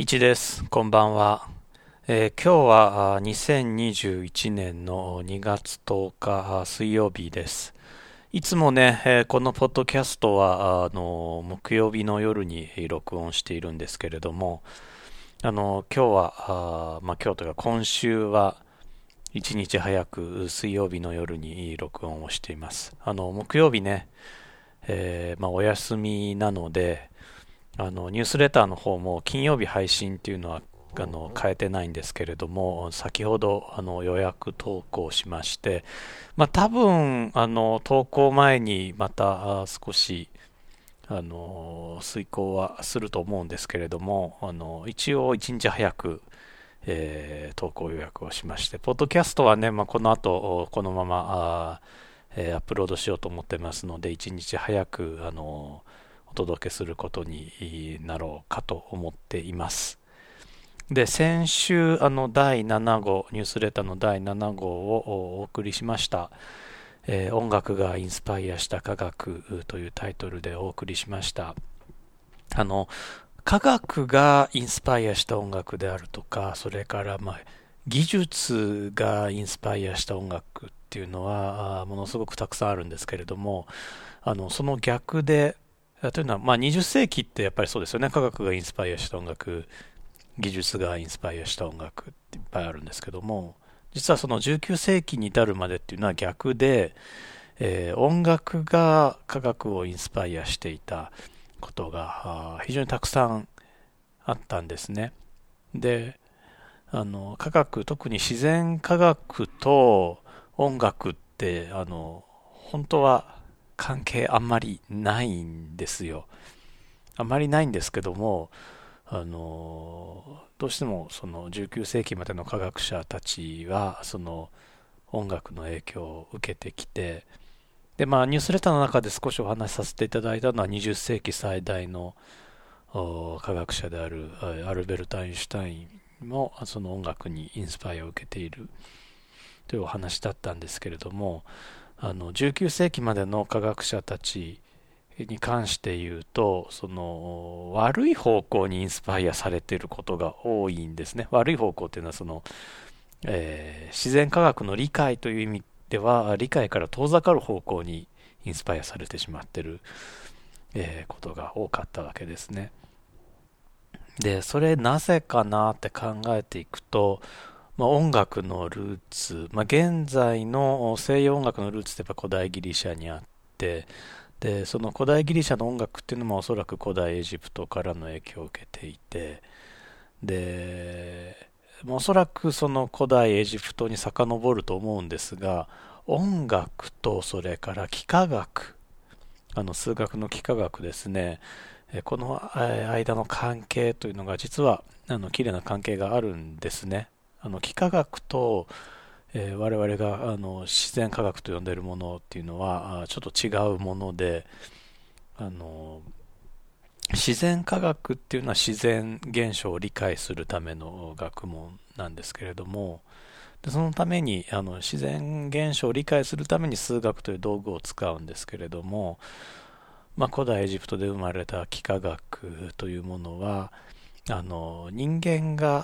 一です。こんばんは。今日は2021年の2月10日水曜日です。いつもね、このポッドキャストは木曜日の夜に録音しているんですけれども、今日は、今日というか今週は1日早く水曜日の夜に録音をしています。木曜日ね、お休みなので、ニュースレターの方も金曜日配信っていうのは変えてないんですけれども、先ほど予約投稿しまして、多分投稿前にまた少し遂行はすると思うんですけれども、一応1日早く、投稿予約をしまして、ポッドキャストはね、この後このままアップロードしようと思ってますので、1日早くお届けすることになろうかと思っています。で、先週第7号、ニュースレターの第7号をお送りしました。音楽がインスパイアした科学というタイトルでお送りしました。科学がインスパイアした音楽であるとか、それから技術がインスパイアした音楽っていうのはものすごくたくさんあるんですけれども、その逆で、というのは、20世紀ってやっぱりそうですよね。科学がインスパイアした音楽、技術がインスパイアした音楽っていっぱいあるんですけども、実はその19世紀に至るまでっていうのは逆で、音楽が科学をインスパイアしていたことが非常にたくさんあったんですね。で、科学、特に自然科学と音楽って、本当は関係あんまりないんですよ。あまりないんですけども、どうしてもその19世紀までの科学者たちはその音楽の影響を受けてきて、でニュースレターの中で少しお話しさせていただいたのは20世紀最大の科学者であるアルベルト・アインシュタインもその音楽にインスパイアを受けているというお話だったんですけれども、19世紀までの科学者たちに関して言うと、その悪い方向にインスパイアされていることが多いんですね。悪い方向っていうのは自然科学の理解という意味では理解から遠ざかる方向にインスパイアされてしまっている、ことが多かったわけですね。で、それなぜかなって考えていくと、音楽のルーツ、現在の西洋音楽のルーツってやっぱ古代ギリシャにあって、で、その古代ギリシャの音楽っていうのもおそらく古代エジプトからの影響を受けていて、で、おそらくその古代エジプトに遡ると思うんですが、音楽とそれから幾何学、数学の幾何学ですね、この間の関係というのが実は綺麗な関係があるんですね。幾何学と我々が自然科学と呼んでいるものっていうのはちょっと違うもので、あの自然科学っていうのは自然現象を理解するための学問なんですけれども、でそのために自然現象を理解するために数学という道具を使うんですけれども、古代エジプトで生まれた幾何学というものは人間が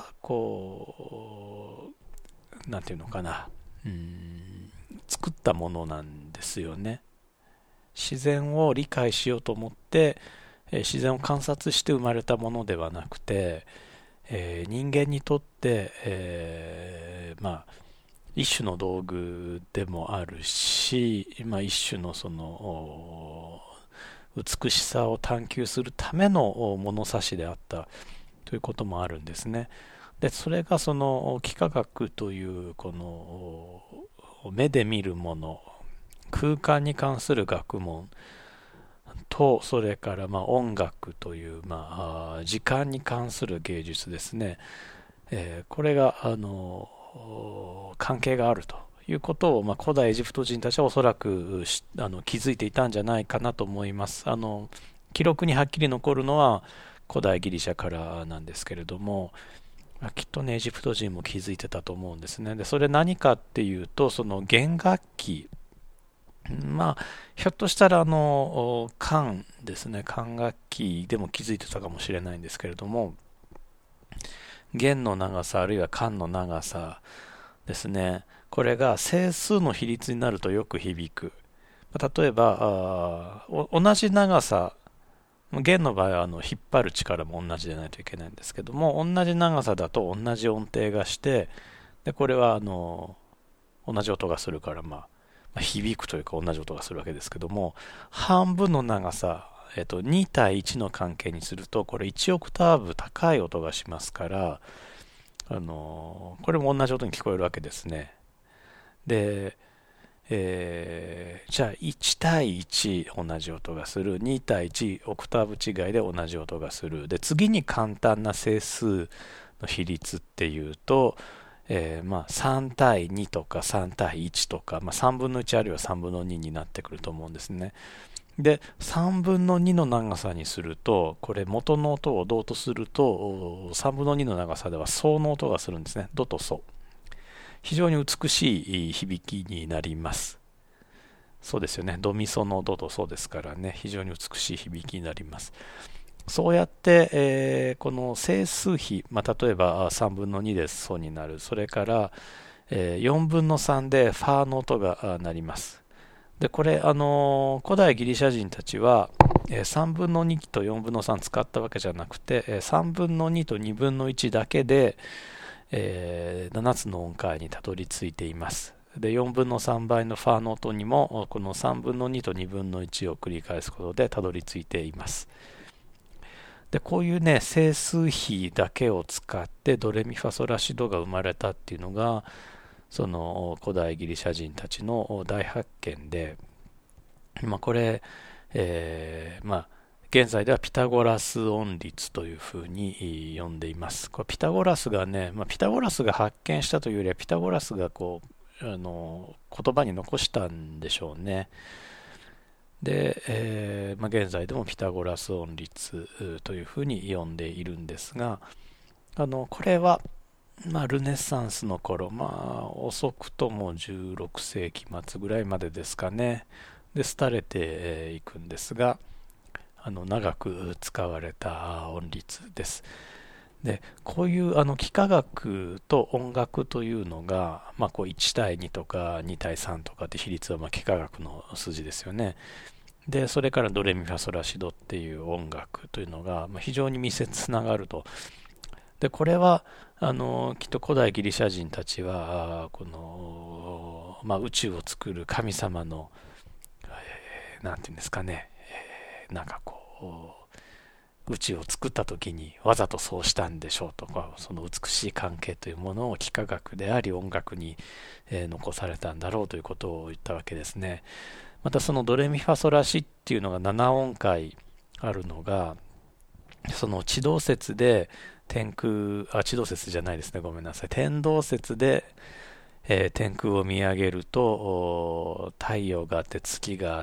なんていうのかな、作ったものなんですよね。自然を理解しようと思って、自然を観察して生まれたものではなくて、人間にとって、一種の道具でもあるし、一種のその美しさを探求するための物差しであったということもあるんですね。で、それがその幾何学というこの目で見るもの、空間に関する学問と、それから音楽という、時間に関する芸術ですね。これが関係があるということを、古代エジプト人たちはおそらく気づいていたんじゃないかなと思います。記録にはっきり残るのは古代ギリシャからなんですけれども、きっとねエジプト人も気づいてたと思うんですね。でそれ何かっていうと、その弦楽器、ひょっとしたら管ですね、管楽器でも気づいてたかもしれないんですけれども、 弦の長さあるいは管の長さですね。これが整数の比率になるとよく響く。例えば同じ長さ、弦の場合は引っ張る力も同じでないといけないんですけども、同じ長さだと同じ音程がして、でこれは同じ音がするから、響くというか同じ音がするわけですけども、半分の長さ、2対1の関係にすると、これ1オクターブ高い音がしますから、これも同じ音に聞こえるわけですね。で、じゃあ1対1同じ音がする、2対1オクターブ違いで同じ音がする。で次に簡単な整数の比率っていうと、3対2とか3対1とか、3分の1あるいは3分の2になってくると思うんですね。で3分の2の長さにすると、これ元の音をドとすると3分の2の長さではソの音がするんですね。ドとソ、非常に美しい響きになります。そうですよね、ドミソのドとソですからね、非常に美しい響きになります。そうやって、この整数比、例えば3分の2でソになる、それから、4分の3でファの音が鳴ります。でこれ、古代ギリシャ人たちは、3分の2と4分の3使ったわけじゃなくて、3分の2と2分の1だけで、7つの音階にたどり着いています。で4分の3倍のファの音にもこの3分の2と2分の1を繰り返すことでたどり着いています。でこういうね、整数比だけを使ってドレミファソラシドが生まれたっていうのが、その古代ギリシャ人たちの大発見で、これ、現在ではピタゴラス音律というふうに呼んでいます。これピタゴラスがね、ピタゴラスが発見したというよりは、ピタゴラスが言葉に残したんでしょうね。で、現在でもピタゴラス音律というふうに呼んでいるんですが、これはルネサンスの頃、遅くとも16世紀末ぐらいまでですかね、で廃れていくんですが、長く使われた音律です。でこういう幾何学と音楽というのが、1対2とか2対3とかって比率は幾何学の筋ですよね。でそれからドレミファソラシドっていう音楽というのが、非常に密接つながると。でこれはきっと古代ギリシャ人たちはこの、宇宙を作る神様の、なんていうんですかね、宇宙を作った時にわざとそうしたんでしょうとか、その美しい関係というものを幾何学であり音楽に、残されたんだろうということを言ったわけですね。またそのドレミファソラシっていうのが7音階あるのが、その地動説で地動説じゃないですね、ごめんなさい、天動説で、天空を見上げると太陽があって月があって、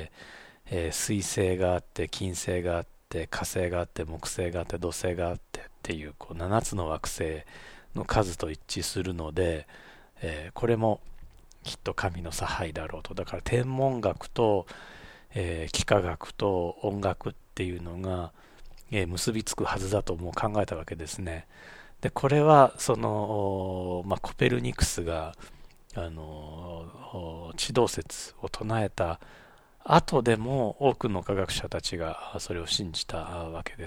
水星があって金星があって火星があって木星があって土星があってっていう、7つの惑星の数と一致するので、これもきっと神の差配だろうと。だから天文学と、幾何学と音楽っていうのが、結びつくはずだともう考えたわけですね。でこれはその、コペルニクスが地動説を唱えた後でも多くの科学者たちがそれを信じたわけです。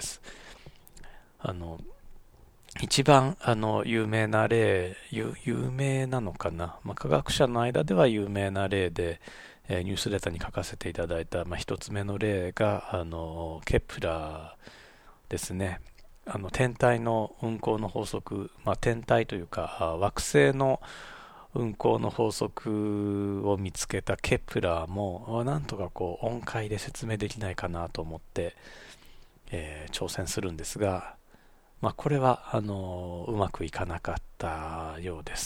一番有名な例、有名なのかな、科学者の間では有名な例で、ニュースレターに書かせていただいた、一つ目の例がケプラーですね。天体の運行の法則、天体というか惑星の運行の法則を見つけたケプラーも、なんとか音階で説明できないかなと思って、挑戦するんですが、これはうまくいかなかったようです。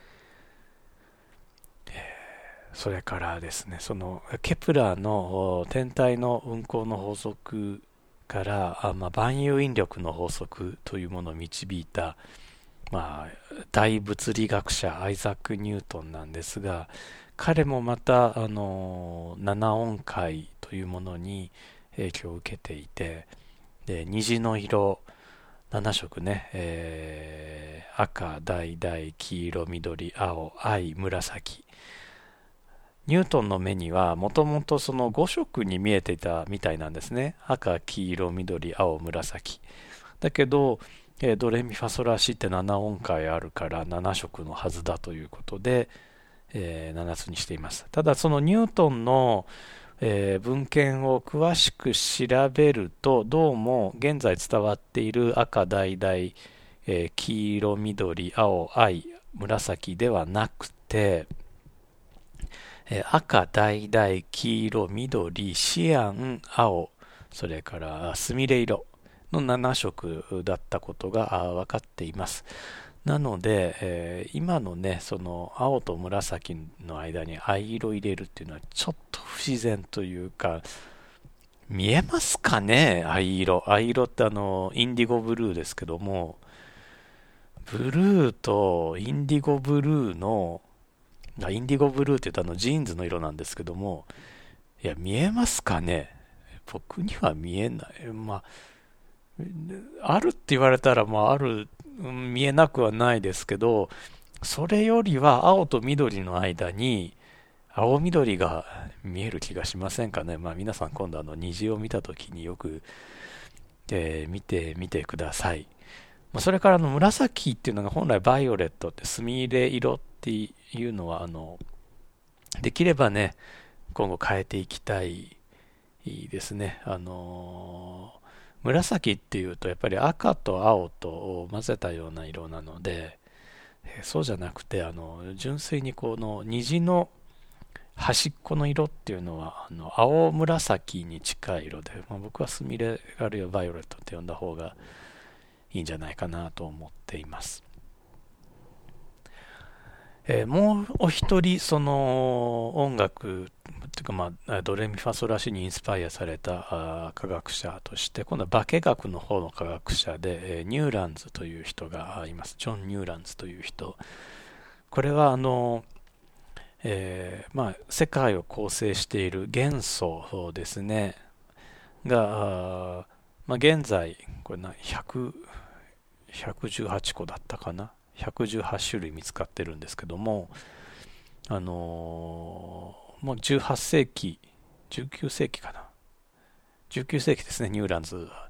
それからですね、そのケプラーの天体の運行の法則から万有引力の法則というものを導いた、大物理学者アイザック・ニュートンなんですが、彼もまた7音階というものに影響を受けていて、で虹の色 7色ね、赤、橙、黄色、緑、青、藍、紫。ニュートンの目にはもともとその5色に見えていたみたいなんですね。赤、黄色、緑、青、紫。だけど、ドレミファソラシって7音階あるから7色のはずだということで、7つにしています。ただそのニュートンの、文献を詳しく調べると、どうも現在伝わっている赤、橙、黄色、緑、青、藍、紫ではなくて、赤、橙、黄色、緑、シアン、青、それからスミレ色の7色だったことが分かっています。なので、今のね、その青と紫の間に藍色入れるっていうのはちょっと不自然というか、見えますかね、藍色。藍色ってインディゴブルーですけども、ブルーとインディゴブルーの、インディゴブルーって言うとジーンズの色なんですけども、いや、見えますかね。僕には見えない。あるって言われたら、ある、見えなくはないですけど、それよりは青と緑の間に青緑が見える気がしませんかね。皆さん今度虹を見たときによく、見てみてください。それから紫っていうのが本来バイオレットってスミレ色っていうのはできればね、今後変えていきたいですね。紫っていうとやっぱり赤と青と混ぜたような色なので、そうじゃなくて純粋にこの虹の端っこの色っていうのは青紫に近い色で、僕はスミレあるいはバイオレットって呼んだ方がいいんじゃないかなと思っています。もうお一人その音楽というか、ドレミファソラシにインスパイアされた科学者として、今度は化学の方の科学者で、ニューランズという人がいます。ジョン・ニューランズという人。これは世界を構成している元素ですねが、現在これ118個だったかな、118種類見つかってるんですけども、もう18世紀19世紀かな、19世紀ですね。ニューランズは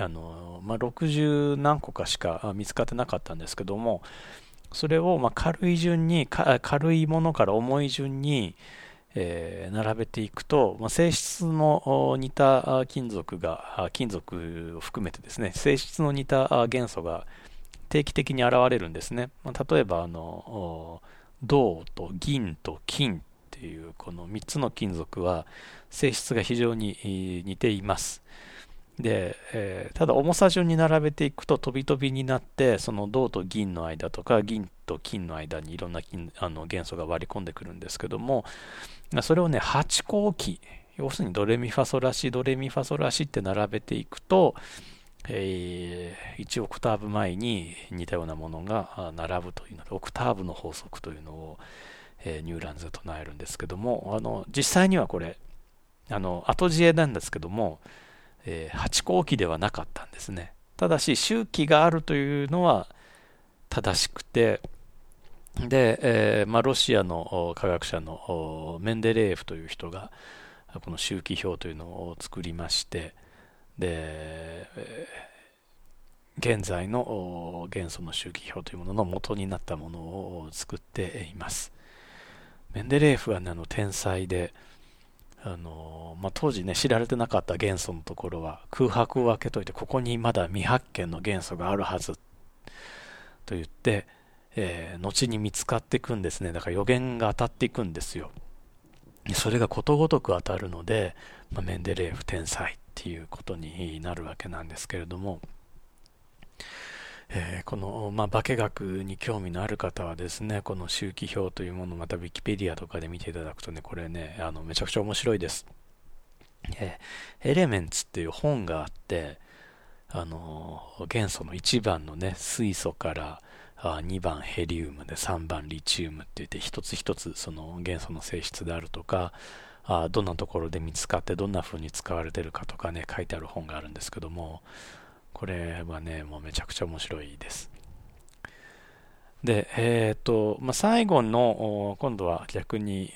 60何個かしか見つかってなかったんですけども、それを軽い順に、軽いものから重い順に、並べていくと、性質の似た金属を含めてですね、性質の似た元素が定期的に現れるんですね。例えば銅と銀と金っていうこの3つの金属は性質が非常に似ています。で、ただ重さ順に並べていくと飛び飛びになって、その銅と銀の間とか銀と金の間にいろんな元素が割り込んでくるんですけども、それをね8個おき、要するにドレミファソラシドレミファソラシって並べていくと、1オクターブ前に似たようなものが並ぶというので、オクターブの法則というのを、ニューランズは唱えるんですけども、実際にはこれ後知恵なんですけども、8個おきではなかったんですね。ただし周期があるというのは正しくて、で、ロシアの科学者のメンデレーエフという人がこの周期表というのを作りまして、で、現在の元素の周期表というものの元になったものを作っています。メンデレーエフは、天才で、当時ね知られてなかった元素のところは空白を開けといて、ここにまだ未発見の元素があるはずと言って、後に見つかっていくんですね。だから予言が当たっていくんですよ。それがことごとく当たるので、メンデレーエフ天才っていうことになるわけなんですけれども、この、化学に興味のある方はですね、この周期表というものをまたウィキペディアとかで見ていただくとね、これねめちゃくちゃ面白いです。エレメンツっていう本があって、元素の1番のね水素から2番ヘリウムで3番リチウムって言って、一つ一つその元素の性質であるとか、どんなところで見つかってどんな風に使われてるかとかね書いてある本があるんですけども、 これはね、もうめちゃくちゃ面白いです。で、最後の、今度は逆に、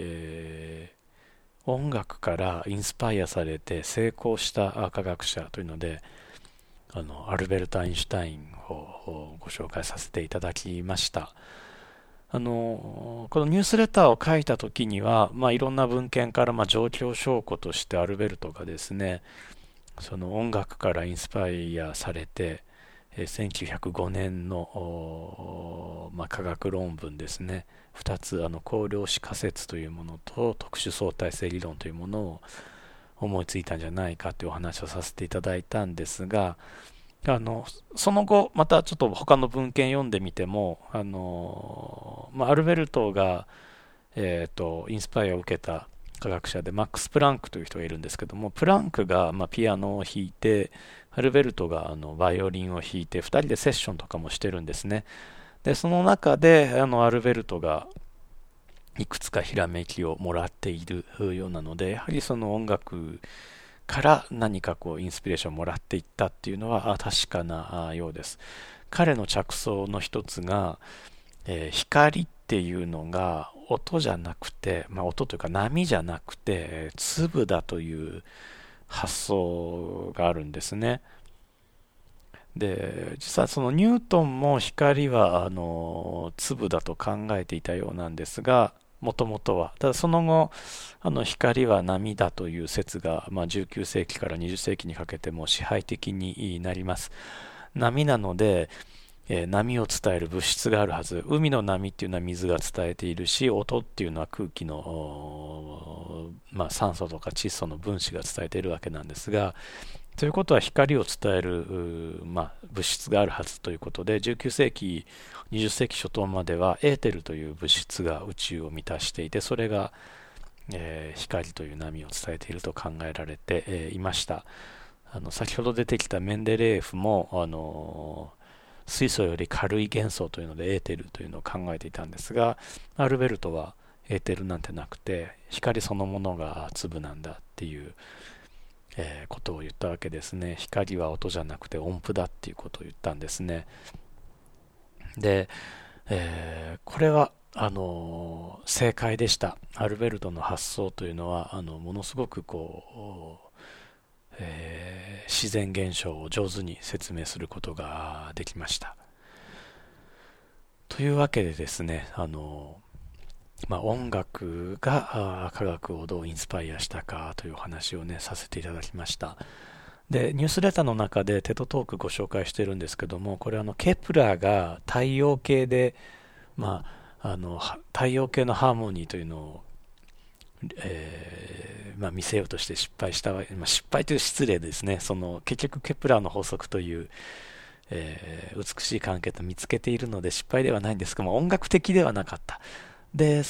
音楽からインスパイアされて成功した科学者というので、アルベルト・アインシュタインをご紹介させていただきました。このニュースレターを書いた時には、いろんな文献から、状況証拠としてアルベルトがですね、その音楽からインスパイアされて、1905年の、科学論文ですね、2つ光量子仮説というものと特殊相対性理論というものを思いついたんじゃないかというお話をさせていただいたんですが、その後またちょっと他の文献読んでみても、アルベルトが、インスパイアを受けた科学者でマックス・プランクという人がいるんですけども、プランクがピアノを弾いて、アルベルトがバイオリンを弾いて2人でセッションとかもしてるんですね。でその中でアルベルトがいくつかひらめきをもらっているようなので、やはりその音楽から何かインスピレーションをもらっていったっていうのは確かなようです。彼の着想の一つが、光っていうのが音じゃなくて、音というか波じゃなくて粒だという発想があるんですね。で実はそのニュートンも光は粒だと考えていたようなんですが、もともとは。ただその後光は波だという説が、19世紀から20世紀にかけても支配的になります。波なので、波を伝える物質があるはず。海の波っていうのは水が伝えているし、音っていうのは空気の、酸素とか窒素の分子が伝えているわけなんですが、ということは光を伝える、物質があるはずということで、19世紀20世紀初頭まではエーテルという物質が宇宙を満たしていて、それが、光という波を伝えていると考えられて、いました。先ほど出てきたメンデレーエフも水素より軽い元素というのでエーテルというのを考えていたんですが、アルベルトはエーテルなんてなくて光そのものが粒なんだっていうことを言ったわけですね。光は音じゃなくて音符だっていうことを言ったんですね。で、これは正解でした。アルベルトの発想というのはものすごく自然現象を上手に説明することができました。というわけでですね、音楽が科学をどうインスパイアしたかというお話をねさせていただきました。でニュースレターの中でテッドトークご紹介しているんですけども、これケプラーが太陽系で、太陽系のハーモニーというのを、見せようとして失敗した、失敗という失礼ですね。結局ケプラーの法則という、美しい関係と見つけているので失敗ではないんですけども、音楽的ではなかった。で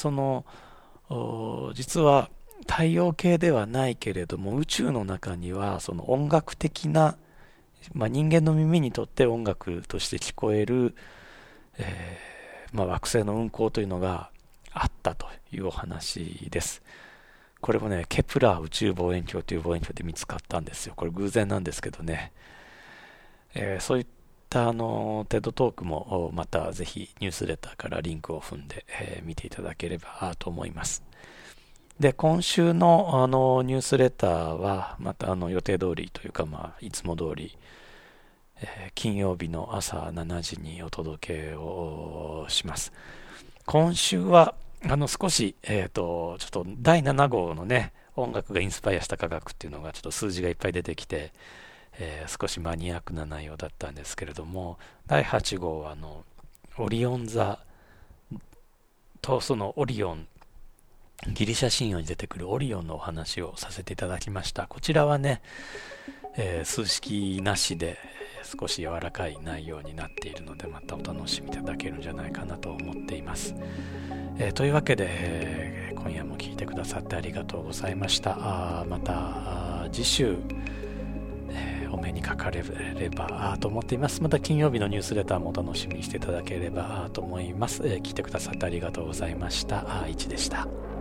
実は太陽系ではないけれども宇宙の中にはその音楽的な、人間の耳にとって音楽として聞こえる、惑星の運行というのがあったというお話です。これもねケプラー宇宙望遠鏡という望遠鏡で見つかったんですよ。これ偶然なんですけどね、そういったテッドトークもまたぜひニュースレターからリンクを踏んで、見ていただければと思います。で今週のニュースレターはまた予定通りというか、いつも通り、金曜日の朝7時にお届けをします。今週は少し、ちょっと第7号のね音楽がインスパイアした科学っていうのがちょっと数字がいっぱい出てきて、少しマニアックな内容だったんですけれども、第8号はオリオン座とそのオリオン、ギリシャ神話に出てくるオリオンのお話をさせていただきました。こちらはね、数式なしで少し柔らかい内容になっているので、またお楽しみいただけるんじゃないかなと思っています。というわけで、今夜も聞いてくださってありがとうございました。また次週お目にかかれればと思っています。また金曜日のニュースレターもお楽しみにしていただければと思います。聞いてくださってありがとうございました。いちでした。